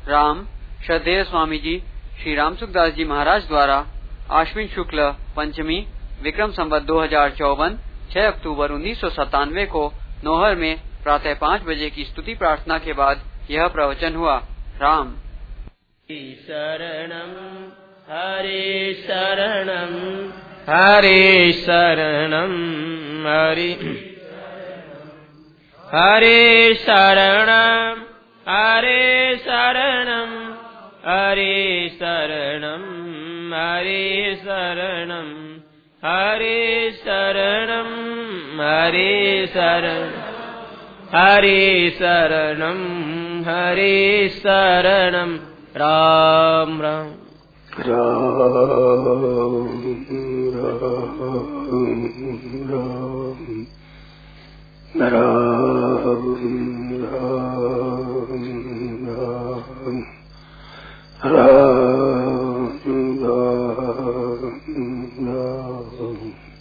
राम श्रद्धेय स्वामी जी श्री राम सुखदास जी महाराज द्वारा आश्विन शुक्ल पंचमी विक्रम संवत 2054 6 अक्टूबर 1997 को नौहर में प्रातः 5 बजे की स्तुति प्रार्थना के बाद यह प्रवचन हुआ। राम शरणम हरे शरणम हरे शरणम हरे हरे शरणम हरे शरणम हरे शरणम हरे शरणम हरे शरणम हरे शरणम हरे शरणम हरे शरणम राम राम राम राम राम राम राम।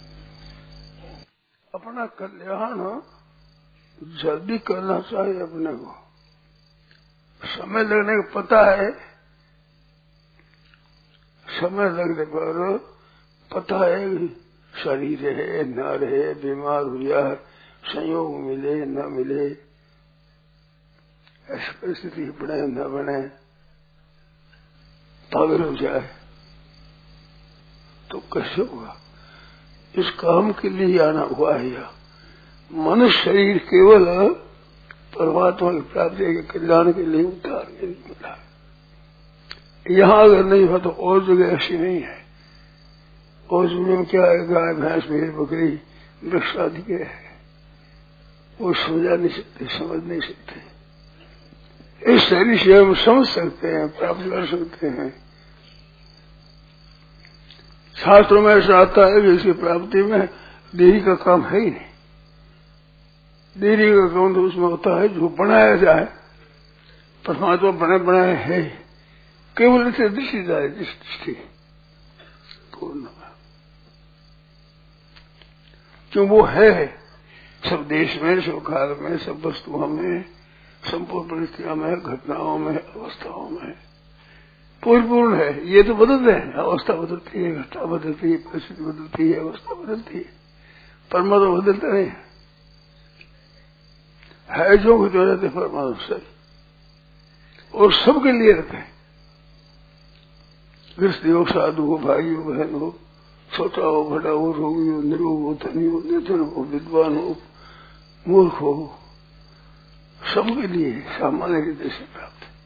अपना कल्याण जल्दी करना चाहिए। अपने को समय लगने का पता है, समय लगने पर पता है शरीर है न रहे, बीमार हो जाए, संयोग मिले न मिले, ऐसी परिस्थिति बने न बने, पागल हो जाए तो कैसे होगा। इस काम के लिए आना हुआ है। मनुष्य शरीर केवल परमात्मा की प्राप्ति के कल्याण के लिए उतार के लिए मिला। यहाँ अगर नहीं हो तो और जगह ऐसी नहीं है। और जगह में क्या है, गाय भैंस भेड़ बकरी वृक्ष आदि के है, वो समझा नहीं सकते, समझ नहीं सकते। इस शरीर से हम समझ सकते हैं, प्राप्त कर सकते हैं। शास्त्रों में ऐसा आता है कि इसकी प्राप्ति में देरी का काम है ही नहीं। देरी का काम तो उसमें होता है जो बनाया जाए। परमात्मा बने बनाए है, केवल इसे दृष्टि जाए, दृष्टि पूर्ण, क्यों वो है सब देश में, सब काल में, सब वस्तुओं में, संपूर्ण परिस्थितियों में, घटनाओं में, अवस्थाओं में पूर्ण है। ये तो बदलते हैं, अवस्था बदलती है, घटना बदलती है, परिस्थिति बदलती है, अवस्था बदलती है, परमात्मा बदलता नहीं है। जो कुछ हो जाते परमात्मा से और सबके लिए रहते हैं। गृहस्थी हो, साधु हो, भाई हो, बहन हो, छोटा हो, बड़ा हो, रोगी हो, निरोग हो, धनी हो, निर्धन हो, विद्वान हो, मूर्ख हो, सबके लिए सामान्य रीति से प्राप्त है।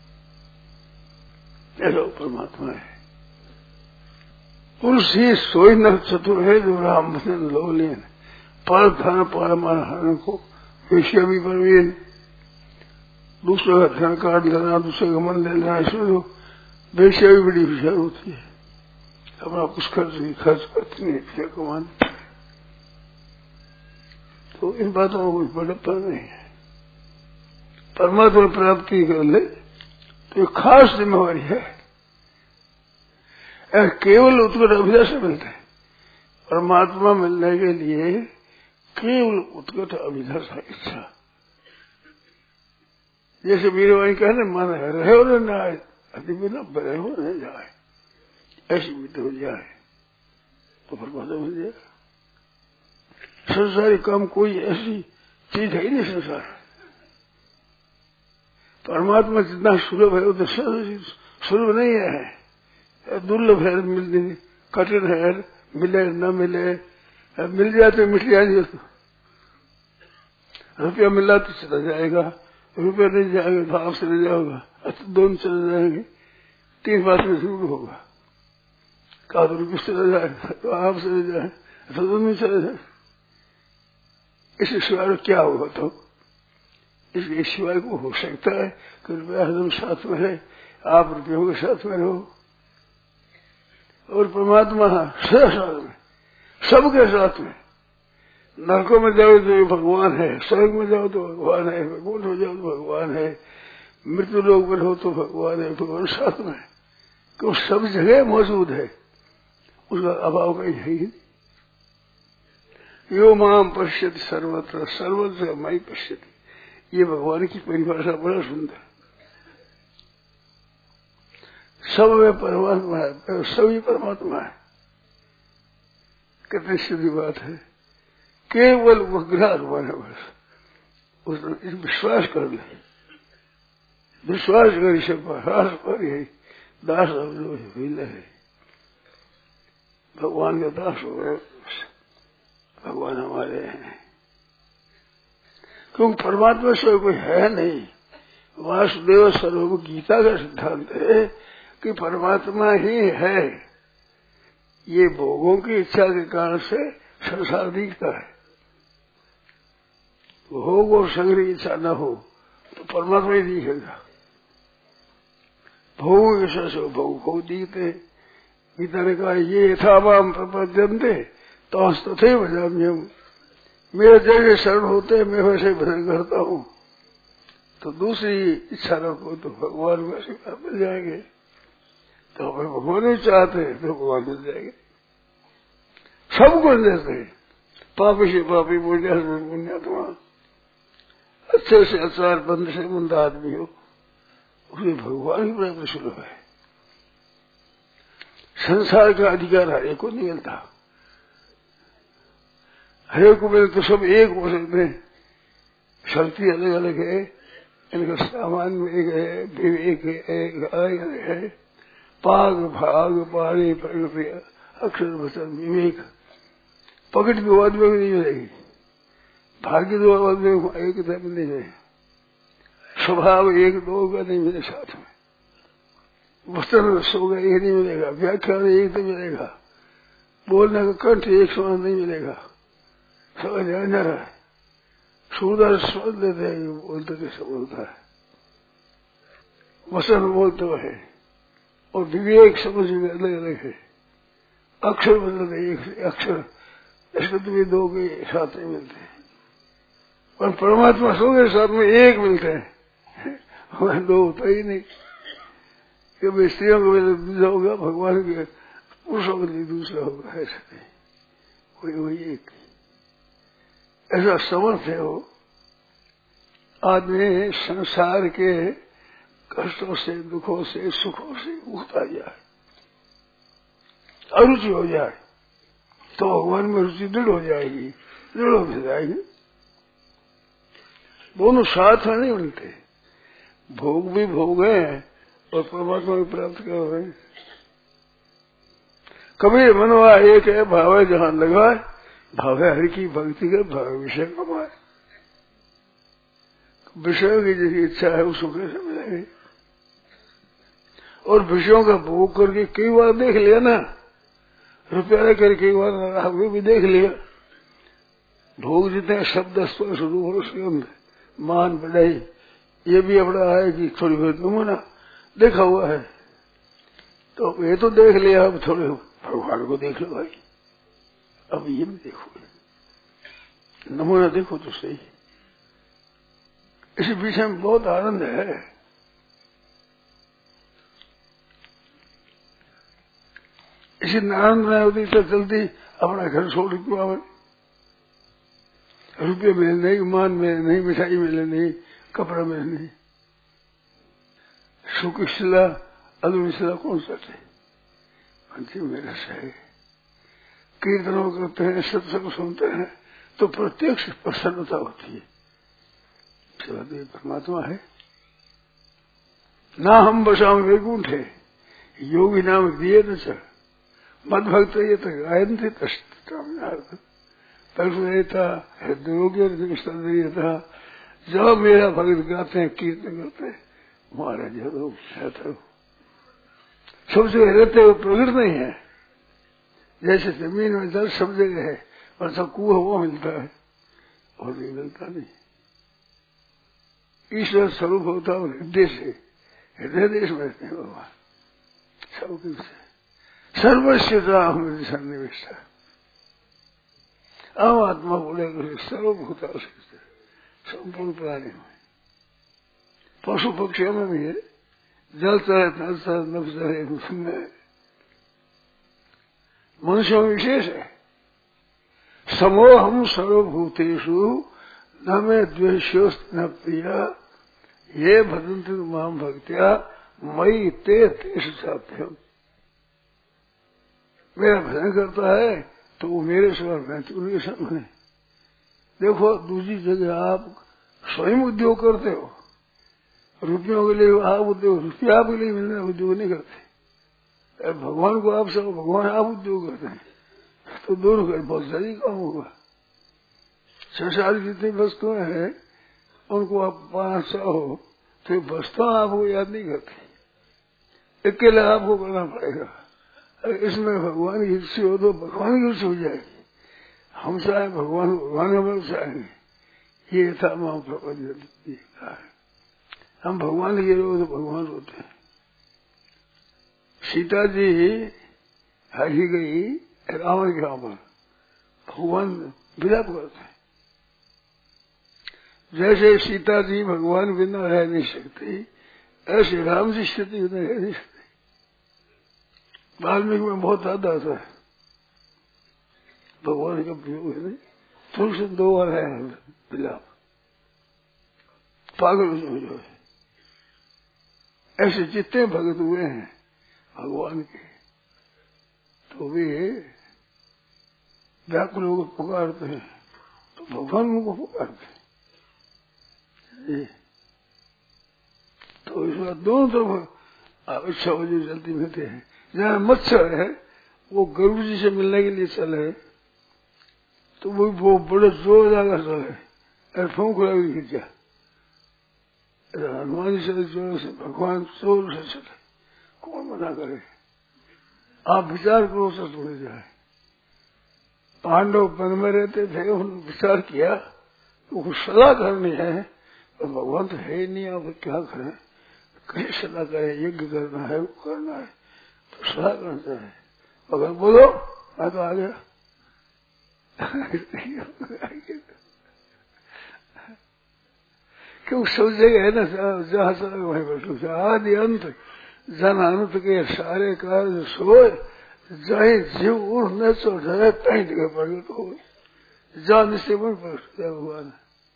ऐसा परमात्मा है। पुरुष ही सोई न चतुर है जो राम भजन लोलेन, पर धन परमान हरण को विषय भी परवीन। दूसरे का धन काट लेना, दूसरे का मन ले लेना, इसमें वैसे भी बड़ी होशियार होती है। अपना कुछ खर्च करती नहीं, विषय कमाने। तो इन बातों में कुछ बड़प्पन नहीं है। परमात्मा प्राप्ति कर ले तो एक खास जिम्मेवारी है। केवल उत्कट अभिलाष मिलता है। परमात्मा मिलने के लिए केवल उत्कट अभिलाष इच्छा। जैसे वीरवाणी कहने मन है, रहे और न आए, अति बिना बरे हो न जाए, ऐसी बीत हो जाए तो परमात्मा मिल जाए। संसारी काम कोई ऐसी चीज है ही नहीं संसार। परमात्मा जितना सुलभ है उतना सुलभ नहीं है, दुर्लभ है, मिलने कठिन है, मिले न मिले, मिल जाए तो मिट जाएंगे। रुपया मिला तो चला जाएगा, रुपया नहीं जाएगा तो आप चले जाओगा, दोनों चले जाएंगे, तीन बात में जरूर होगा। कहा तो रुपये चला जाएगा तो आप चले जाए तो दोनों चले जाए। इसके सिवाय क्या होगा? तो इसके सिवाय को हो सकता है कि रुपया हरदम साथ में है, आप रुपयों के साथ में रहो, और परमात्मा साथ में, सबके साथ में। नरकों में जाओ तो भगवान है, स्वर्ग में जाओ तो भगवान है, वैकुंठ हो जाओ तो भगवान है, मृत्यु लोक में हो तो भगवान है, भगवान साथ में, क्यों सब जगह मौजूद है, उसका अभाव कहीं है ही। यो माम पश्यति सर्वत्र सर्वत्र मई पश्यति, ये भगवान की परिभाषा बड़ा सुंदर। सब में परमात्मा है, सभी परमात्मा है। कितनी सीधी बात है। केवल विग्रह है बस, उसने विश्वास कर ले, विश्वास कर सब पर यही दास अब जो मिले है, भगवान के दास हो गए, भगवान हमारे हैं। क्योंकि परमात्मा से कोई है नहीं। वासुदेव सर्वम गीता का सिद्धांत है कि परमात्मा ही है। ये भोगों की इच्छा के कारण से संसार दिखता है। भोग और संग की इच्छा न हो तो परमात्मा ही दिखेगा। भोग की इच्छा से भोग भोग दिखते। गीता ने कहा ये यथावाम प्रपद्यन्ते तो तथे भजाम्यहम्, मेरे जैसे शरण होते मैं वैसे भजन करता हूँ। तो दूसरी इच्छा रखो तो भगवान वैसे मिल जाएंगे। तो हमें भगवान ही चाहते हैं तो भगवान मिल जाएंगे। सबको देते हैं। पापी से पापी, पुण्य से पुण्यात्मा, अच्छे से अच्छा, बंद से बंद आदमी हो, उसे भगवान ही प्राप्त सुलभ है। संसार का अधिकार हरेक को नहीं मिलता। हरेक को मिले तो सब एक हो सकते हैं। शक्ति अलग अलग है, इनका सामान में एक है, विवेक अलग है, पाग भाग पाणी प्रकृति अक्षर वचन विवेक। पकड़ दो आदमी में नहीं मिलेगी, भाग्य दो आदमी एक तरह में नहीं मिलेगी, स्वभाव एक दो का नहीं मिले साथ में, वचन सो का एक नहीं मिलेगा, व्याख्यान एक नहीं मिलेगा, बोलने का कंठ एक समान नहीं मिलेगा। समझ न रहा है। सूरदार समझ लेते हैं बोलते कैसे बोलता है, वचन बोलते है और विवेक समझ में अलग अलग है। अक्षर बदलते एक अक्षर इसको भी दो के साथ नहीं मिलते, और परमात्मा सो के साथ में एक मिलते हैं। वह दो होता ही नहीं। कि स्त्रियों को मिले दूसरा होगा, भगवान के पुरुषों के लिए दूसरा होगा, ऐसा नहीं। कोई वही एक ऐसा समर्थ है वो आदमी संसार के कष्टों से, दुखों से, सुखों से मुक्त आ जाए, अरुचि हो जाए तो भगवान में रुचि दृढ़ हो जाएगी, दृढ़ हो जाएगी। दोनों साथ में नहीं मिलते। भोग भी भोग है और परमात्मा भी प्राप्त कर रहे हैं। कभी मनवा एक है, भाव है जहां लगा, भाव है हरि की भक्ति का, भाव विषय कमाए। विषयों की जिसकी इच्छा है उसको कैसे मिलेगी। और विषयों का भोग करके कई बार देख लिया ना, रुपया करके कई बार आगे भी देख लिया। भोग जितने शब्द स्पर्श रूप और मान बढ़ाई, ये भी अपना है कि थोड़ी बहुत नमूना देखा हुआ है। तो ये तो देख लिया, अब थोड़े भगवान को देख लो भाई, अब ये भी देखो, नमूना देखो तो सही। इसी विषय में बहुत आनंद है। इसी आनंद नहीं होती तो जल्दी अपना घर छोड़ क्यों आवे। रुपये मिले नहीं, मान मिले नहीं, मिठाई मिले नहीं, कपड़ा मिले नहीं, सुख शिला अधूरी शिला कौन चाहते। अंतिम मेरा है। कीर्तनों करते हैं, सत्संग सुनते हैं तो प्रत्यक्ष प्रसन्नता होती है। परमात्मा है ना, हम बसाम वैकुंठ है, योगी नाम दिए न चल मद भक्त ये तो गायन थे तथा हृदय था। जब मेरा भक्त गाते हैं, कीर्तन करते हैं, महाराज सब जगह रहते हुए प्रकट नहीं है। जैसे जमीन में जल सब जगह है और सब कुआ वो मिलता है और नहीं मिलता नहीं। ईश्वर स्वरूप होता है हृदय से, हृदय देश में रहते हैं भगवान सब कुछ है। सर्वस्वता हमें सन्निविष्ट है। आम आत्मा बोले सर्वभूता संपूर्ण प्राणी में, पशु पक्षियों में भी है, जलता है, तलता है, नफता है, उसमें मनुष्यों में विशेष है। समोहम सर्वभूतेषु न में द्वेष्योस्त न प्रिया ये भजन्ति माम भक्त्या मई ते तेस चाहते हम। मेरा भजन करता है तो वो मेरे समान में, तो उनके समान है। देखो दूसरी जगह आप स्वयं उद्योग करते हो, रुपयों के लिए आप उद्योग, रुपया आपके लिए मिलने उद्योग नहीं करते। भगवान को आप सब, भगवान आप उद्योग करते हैं, तो दोनों का बहुत ज्यादा काम होगा। 6 जितनी वस्तुएं हैं उनको आप 5 हो तो वस्तुएं आपको याद नहीं करती, अकेले आपको करना पड़ेगा। इसमें भगवान की रुचि हो तो भगवान की रुचि हो जाएगी। हम चाहे भगवान, भगवान हमें चाहेंगे। ये था मां प्रपंच। हम भगवान के रो तो भगवान रोते हैं। सीता जी हरी गई रावण के पर, भगवान विलाप करते हैं। जैसे सीता जी भगवान बिना रह नहीं सकती, ऐसे राम जी स्थिति बिना रह नहीं सकती। वाल्मीकि में बहुत ज्यादा आता है भगवान का प्रयोग है। नहीं तुलसी 2 बार है विलाप, पागल हो जो है। ऐसे जितने भगत हुए हैं भगवान के, तो वे व्याकुल को पुकारते हैं तो भगवान को पुकारते हैं। तो इस बात दोनों तरफ इच्छा वजह जल्दी मिलते हैं। जहाँ मच्छर है वो गरुड़ जी से मिलने के लिए चले तो वो बड़े जोर जाकर चले, अरे फूंक लगी गिर जा। हनुमान जी से जोर से, भगवान जोर से चले, कौन मना करे। आप विचार करो तो थोड़े जाए। पांडव वन में रहते थे, उन्होंने विचार किया तो कुछ सलाह करनी है, तो भगवान तो है ही नहीं, आप क्या करें, कहीं सलाह करें, यज्ञ करना है, वो करना है तो सलाह करना है। भगवान बोलो, मैं तो आ गया। क्यों सब जगह है ना, जहाँ सलाह वहीं बैठो। आदि अंत जन अंत के सारे कार्य सोए, जही जीव उड़ न चो जाए तही जगह प्रगट हो। जान से मन प्रगट भगवान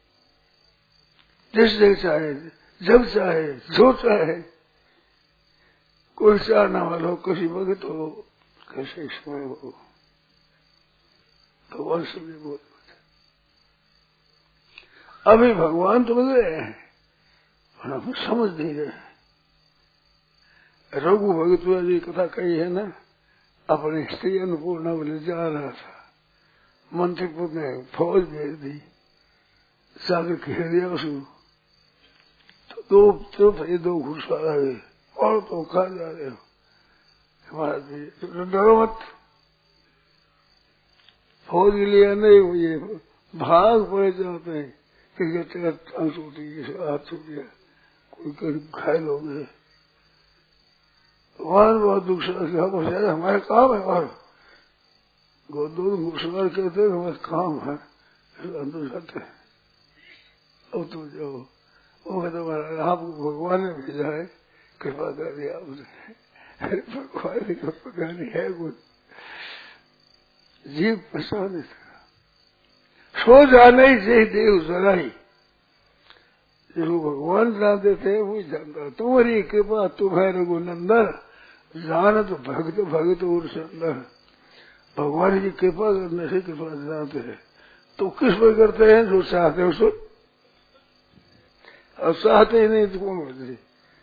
जिस जगह चाहे, जब चाहे, जो चाहे। कोई चाहना वाला हो, किसी वक्त हो, कैसे समय हो, भगवान से भी बहुत अभी भगवान तो मिल रहे हैं और हम समझ नहीं रहे। रघु भगत जी कथा कही है ना, अपनी स्त्री अन्नपूर्णा बोले जा रहा था, मंत्रीपुर ने फौज भेज दी, जाकर घेर दिया उसको। तो दो घुड़सवार आ गए, और तो कहा जा रहे हो हमारा तो डरो मत। फौज के लिए नहीं, ये भाग पड़े जाते हैं, किसी का टांग टूटी, किसी का हाथ टूट गया, कोई करीब घायल हो गए। वहां बहुत दुख से हमारे काम है, और दो घुड़सवार कहते हैं हमारे काम है, अंदर जाते हैं। अब तुम जाओ, वो कहते आपको भगवान ने भेजा है, कृपा कर दिया आपने। अरे भगवान की कृपा नहीं है, कुछ जीव परेशान है। सो जाने से देव जराई, जो भगवान जानते थे वो जानता। तुम्हारी कृपा तुम्हें रघुनंदन, जानत भक्त भक्त और सुंदर। भगवान की कृपा करने से कृपा जानते हैं। तो किस पर करते हैं, जो चाहते हैं उसको, और चाहते ही नहीं तो कौन करते।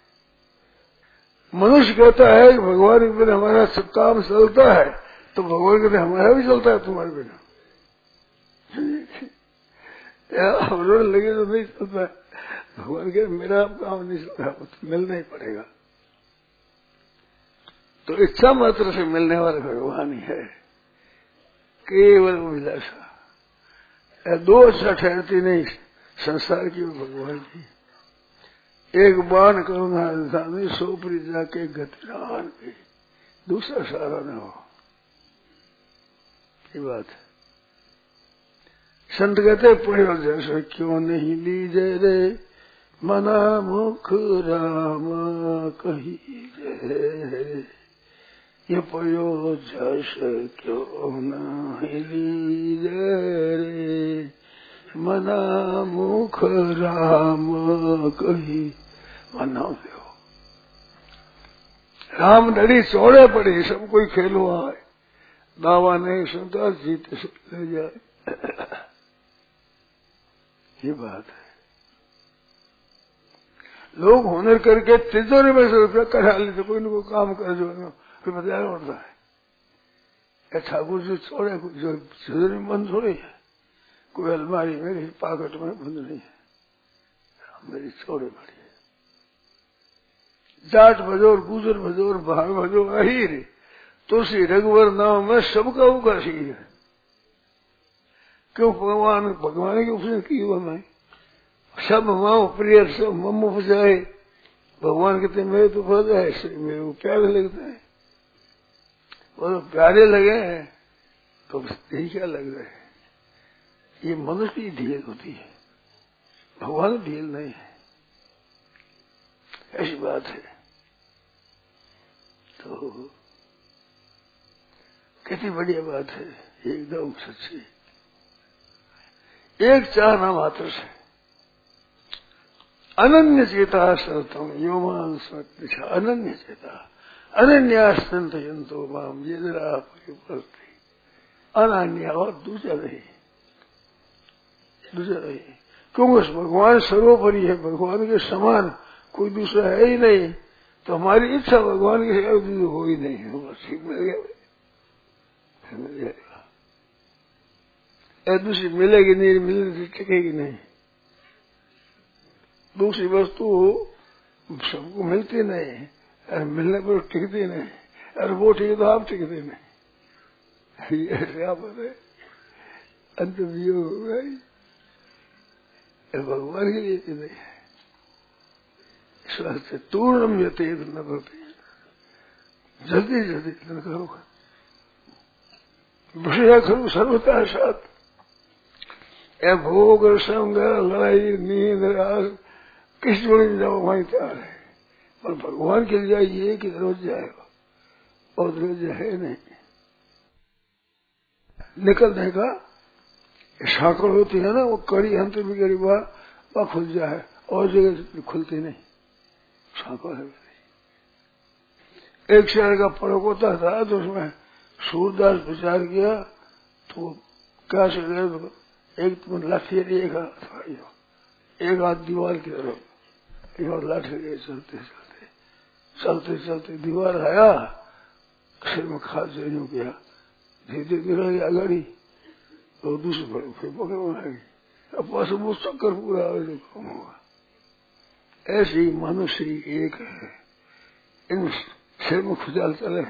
मनुष्य कहता है कि भगवान के बिना हमारा सब काम चलता है, तो भगवान के बिना हमारा भी चलता है तुम्हारे बिना। रोने लगे तो नहीं चलता है, भगवान के मेरा काम नहीं चलता, तो मिलना ही पड़ेगा। तो इच्छा मात्र से मिलने वाले भगवान ही है, केवल अभिलाषा। 2 अच्छा ठहरती नहीं संसार की भगवान की। एक बाण करुणा इंसानी, सोपरी जाके गतिरान की, दूसरा सहारा न हो। ये बात है। संत कहते पढ़ो जैसे क्यों नहीं लीजे रे, मना मुख राम कही रे। ये पढ़ो जैसे क्यों नहीं लीजे रे, मना मुख राम कही। मना हो राम डरी चौड़े पड़े, सब कोई खेलो आए, दावा नहीं सुनता, जीते ले जाए। ये बात है। लोग हुनर करके तिजोरी में से रुपया करा लेते, कोई न कोई काम कर जो फिर बताया उड़ता है। ठाकुर जी छोड़े जो तिजोरी में बंद थोड़ी है, कोई अलमारी मेरी पाकट में बंद नहीं है, मेरी छोड़े पड़ी है। जाट भजोर, गुजर भजोर, भाग भजो, अहीर तुलसी रघुवर नाम में सबका उकाशी है। क्यों? भगवान की उपदेश की हुआ मैं सब माओ प्रिय, सब मम उपजाए। भगवान कहते मेरे तो पद है, मेरे को प्यारे लगते हैं, वो तो प्यारे लगे हैं तो यही क्या लग रहा है। ये मनुष्य की ढील होती है, भगवान ढील नहीं है, ऐसी बात है। तो कितनी बढ़िया बात है, एकदम सच्ची। एक चाहना मात्र से अनन्य चेता सर्वतम योमान स्मृति, अनन्य चेता अनन्यास्तंत जंतो माम ये जरा परिवर्ती, अनन्य और दूसरा नहीं, दूसरा नहीं। क्योंकि भगवान सर्वोपरि है, भगवान के समान कोई दूसरा है ही नहीं, तो हमारी इच्छा भगवान की दूसरी हो ही नहीं है। ठीक मिल गया, मिल जाएगा। दूसरी मिलेगी नहीं, मिलने टिकेगी नहीं। दूसरी वस्तु सबको मिलती नहीं, और मिलने पर टिकती नहीं, और वो ठीक तो आप टिकते नहीं। ऐसे आप अंत वियोग हो गई, भगवान के लिए भी नहीं है। इस वास्ते तूर्णम यते न भवति, जल्दी जल्दी न करो, विषय करो सर्वता साथ। भोग संग लड़ाई नींद राग किस जोड़े में जाओ वहीं तैयार है, पर भगवान के लिए जाइए कि रोज जाएगा, और रोज है नहीं। निकलने का साकड़ होती है ना, वो कड़ी अंत भी कड़ी वह खुल जाए, और जगह खुलती नहीं, साकड़ है। एक शहर का पड़ोक होता था, तो उसमें सूरदास विचार किया, तो क्या से एक लाठी एक हाथ, एक हाथ दीवार की तरफ, एक हाथ लाठी लिए चलते चलते चलते चलते दीवार आया, सिर में खाद जो किया, धीरे धीरे गिरा गया गाड़ी, और दूसरे बड़े फिर पकड़ बनाएगी, अब पास वो चक्कर पूरा आगे कम होगा। ऐसे ही मनुष्य एक है, इन सिर में खुजाल चले,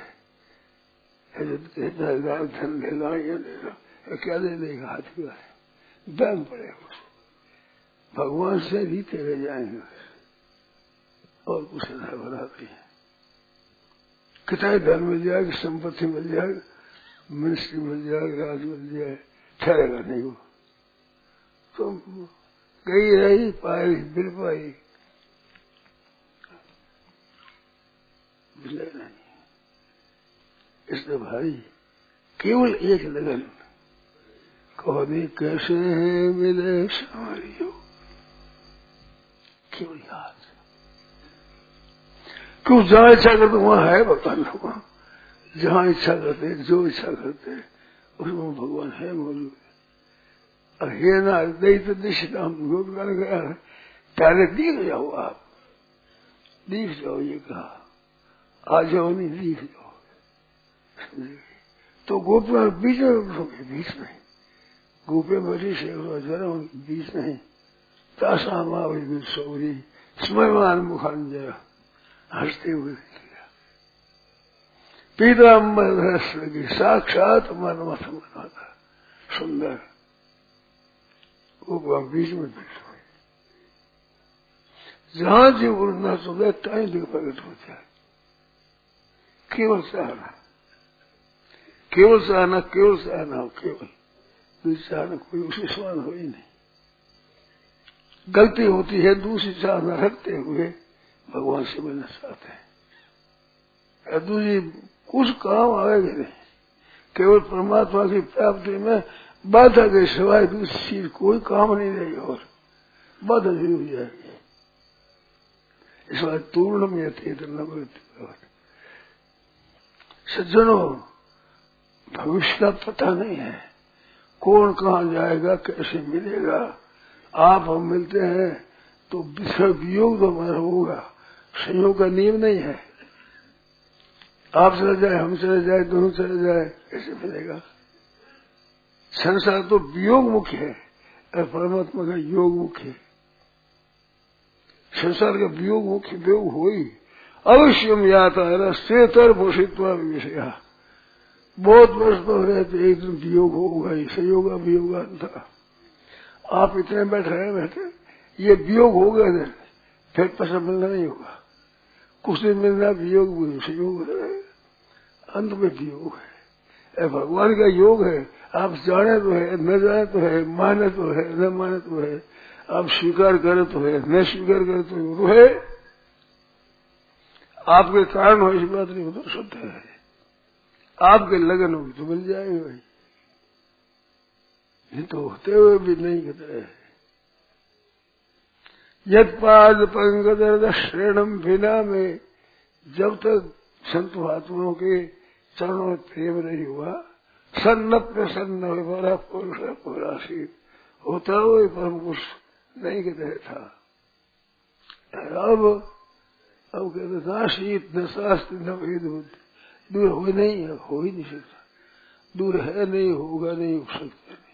धन ले ला या ले ला, क्या दे देगा, हाथ का है, बैन पड़ेगा, भगवान से रीते रह जाएंगे, और कुछ न बनाते हैं। कितना धन मिल जाएगा, संपत्ति मिल जाएगा, मिनिस्ट्री मिल जाएगा, राज मिल जाए, ठहरेगा नहीं वो, तो गई रही पाई बिल पाई, मिले नहीं। इसलिए भाई केवल एक लगन, कौन कैसे है मिले सारियो, केवल याद। क्यों जहां इच्छा करते वहां है भगवान, भगवान जहां इच्छा करते, जो इच्छा करते उसमें भगवान है मौजूद। और हे ना दई तो दिशा गोपकान गया, पहले दिख जाओ, आप दिख जाओ, ये कहा आ जाओ नहीं, दिख जाओ। तो गोपियां बीच में, बीच में गोपे बड़ी से जरा बीच नहीं, तासा मावी सौरी स्मयमान मुखान जरा हंसते हुए किया, पीताम्बर की साक्षात मनमथ बना था, सुंदर गोपियां बीच में बैठ हुई। जहां जीव उड़ना सुबह टाइम दिख प्रकट हो जाए, केवल सहना, केवल सहना, केवल सहना, केवल चाहना, कोई उसे सवाल हो ही नहीं। गलती होती है, दूसरी चाहना रखते हुए भगवान से मिलना चाहते हैं, दूसरी कुछ काम आएगा नहीं, केवल परमात्मा की प्राप्ति में बाधा के सिवाय दूसरी चीज कोई काम नहीं रहेगी, और बाधा भी हो जाएगी। इस बात तूर्णम यते न भवति, सज्जनों, भविष्य का पता नहीं है, कौन कहाँ जाएगा, कैसे मिलेगा। आप हम मिलते हैं तो वियोग तो हमारा होगा, संयोग का नियम नहीं है। आप चले जाए, हम चले जाए, दोनों चले जाए, कैसे मिलेगा। संसार तो वियोग मुख्य है और परमात्मा का योग मुख्य है। संसार का वियोग मुख्य वियोग हो ही अवश्यम याता है सेतर भूषित्वा विषया। बहुत वर्ष तो रहते, एक दिन वियोग होगा ही, संयोग वियोग था। आप इतने बैठे ये वियोग होगा दिन, फिर पैसा मिलना नहीं होगा। कुछ दिन मिलना वियोग संयोग है, अंत में वियोग है। भगवान का योग है। आप जाने तो है, न जाने तो है, माने तो है, न माने तो है, आप स्वीकार करे तो है, न स्वीकार करे तो है। आपके कारण हो इस बात नहीं हो तो शुद्ध है। आपके लगन होगी तो मिल जाएगी भाई, नहीं तो होते हुए भी नहीं कहते हैं। यद पाद पंकज श्रेणम बिना में, जब तक संत महात्माओं के चरणों में प्रेम नहीं हुआ, सन्न प्रसन्न बड़ा पुरुष पुराशीत होता हुए परम पुरुष नहीं कहते था। अब कहते नाशीत न शास्त्र न वेद बुद्धि, दूर हो नहीं है, हो ही नहीं सकता, दूर है नहीं, होगा नहीं, हो सकता नहीं।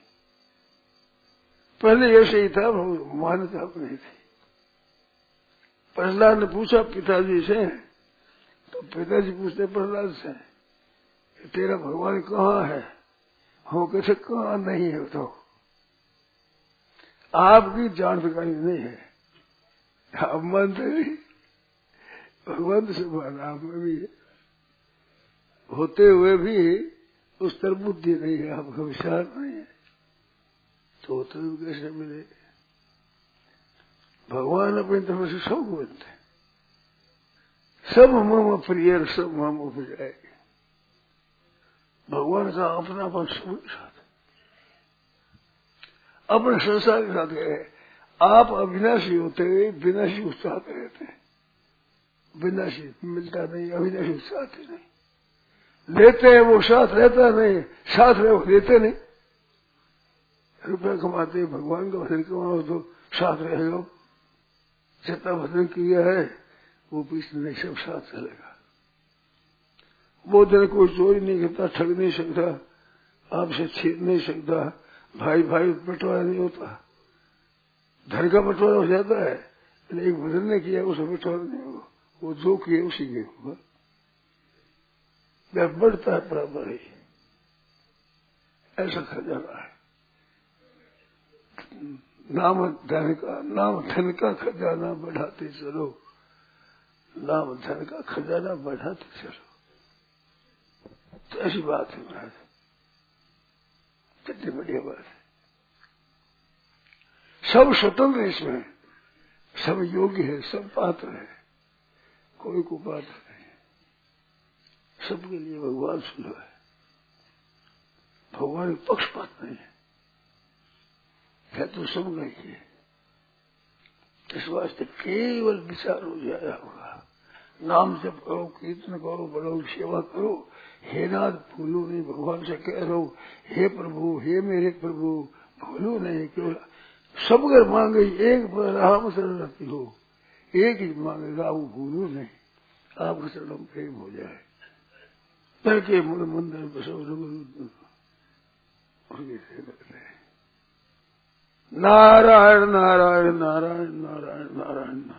पहले ऐसे ही था, मान्यता नहीं थी। प्रहलाद ने पूछा पिताजी से, तो पिताजी पूछते प्रहलाद से, तेरा भगवान कहाँ है? हो कैसे कहाँ नहीं है? तो आपकी जानकारी नहीं है, आप मानते नहीं, भगवान से माना आप में भी है, होते हुए भी उस तरफ बुद्धि नहीं है, आपका विचार नहीं है, तो होते हुए कैसे मिले? भगवान अपनी तरफ से सब बोलते, सब मम प्रिय, सब मम उपजाए। भगवान का अपनापन सबके साथ, अपने संसार के साथ है। आप अविनाशी होते हुए विनाशी उत्साहते रहते हैं। विनाशी मिलता नहीं, अविनाशी उत्साहते नहीं। लेते हैं वो साथ रहता नहीं, साथ रहे वो लेते नहीं। रुपया कमाते भगवान का भजन कमाओ तो साथ रहेगा, जितना भजन किया है वो पीछे नहीं, सब साथ चलेगा। वो दिन कोई चोरी नहीं करता, ठग नहीं सकता, आपसे छीन नहीं सकता, भाई भाई बंटवारा नहीं होता। धन का बंटवारा हो जाता है, एक भजन ने किया उसे बंटवारा नहीं होगा, वो जो किए उसी के होगा। यह बढ़ता है बराबर ही, ऐसा खजाना है। नाम धन का खजाना बढ़ाते चलो, नाम धन का खजाना बढ़ाते चलो। तो ऐसी बात है महाराज, कितनी बढ़िया बात है। सब स्वतंत्र इसमें, सब योग्य है, सब पात्र है, कोई को पात्र नहीं, सबके लिए भगवान सुलभ है। भगवान पक्षपात नहीं है तो सब नहीं है। इस वास्ते केवल विचार हो जाया होगा, नाम जप करो, कीर्तन करो, बड़ो सेवा करो, हे नाथ भूलो नहीं। भगवान से कह रहा हूं, हे प्रभु, हे मेरे प्रभु, भूलो नहीं। केवल सब अगर मांगे एक राम शरण रहती हो, एक ही मांगे राम, भूलो नहीं। आपके चरणों में प्रेम हो जाए, तड़के मूल मंदिर बसो नारायण नारायण नारायण नारायण नारायण नारायण।